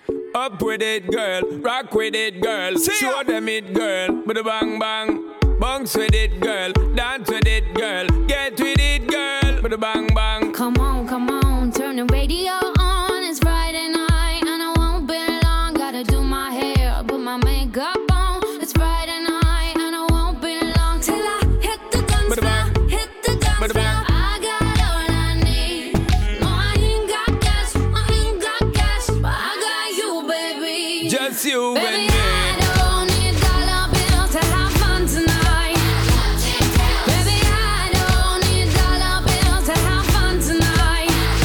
Up with it, girl. Rock with it, girl. Show them it, girl. With a bang bang. Bounce with it, girl. Dance with it, girl. Get with it, girl. With a bang bang. Come on, turn the radio on. It's Friday night and I won't be long. Gotta do my hair, put my makeup on. It's Friday night and I won't be long till I hit the dance floor. Hit the dance floor. I got all I need. No, I ain't got cash, but I got you, baby. Just you Baby, and me. I don't need dollar bills to have fun tonight. Baby, I don't need dollar bills to have fun tonight.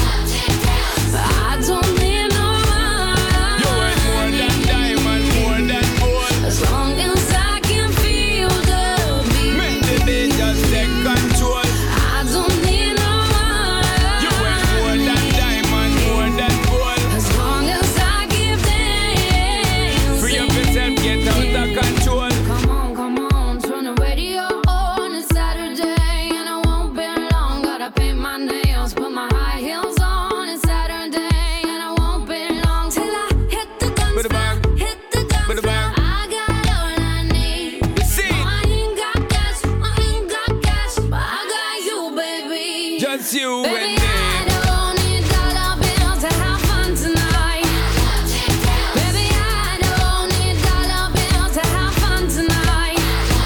I don't need no money. You ain't more than diamond, more than gold. As long as I can feel the beat. Make the beat just take control. I don't need no money. You ain't more than diamond, more than gold. As long as I give thanks. Free up yourself, get out of control. Come on, turn the radio on. It's Saturday and I won't be long. Gotta paint my nails, put my high heels on. It's Saturday and I won't be long till I hit the dance With a bang. floor. Hit the dance With a floor. bang. I got all I need. See? No, I ain't got cash, but I got you, baby. Just you Baby, and me. I don't need dollar bills to have fun tonight. Baby, I don't need dollar bills to have fun tonight.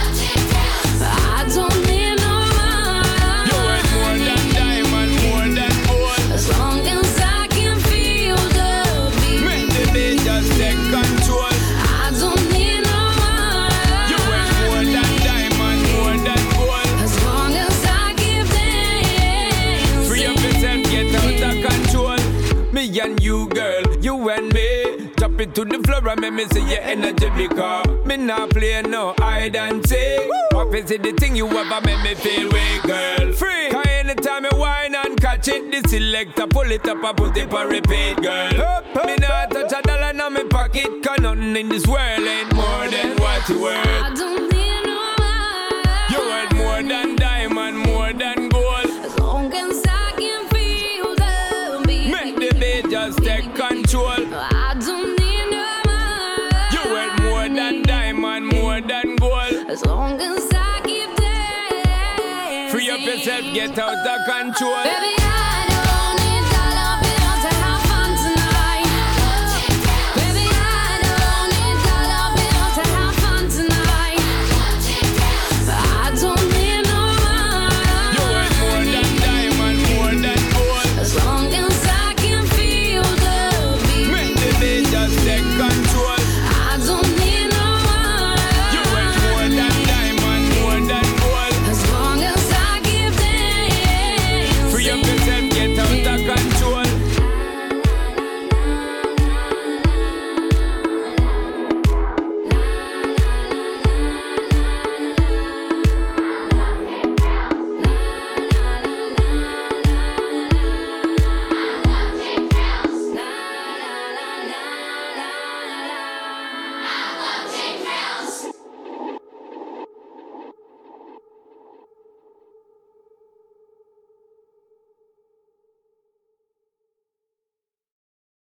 I don't need no You ain't more money. than diamond, more than gold. As long as I can feel the beat. Make the beat just take control. I don't need no You ain't more money. than diamond, more than gold. As long as I give thanks. Free up yourself, get out of control. Me and you, girl, you and me. Drop it to the floor and make me see your energy because me not play no hide and seek. Office is the thing you ever make me feel weak, girl. Free. Cause anytime you whine and catch it, the selector pull it up and put it for repeat, girl. Me not touch a dollar in my pocket, cause nothing in this world ain't more than what you worth. I don't need no money. You worth more than diamond, more than gold. As long as I can feel the beat. Make the beat just take control. I don't need no money. You worth more than diamond, more than gold. As long as I give thanks. Free up yourself, get out of control. Baby, I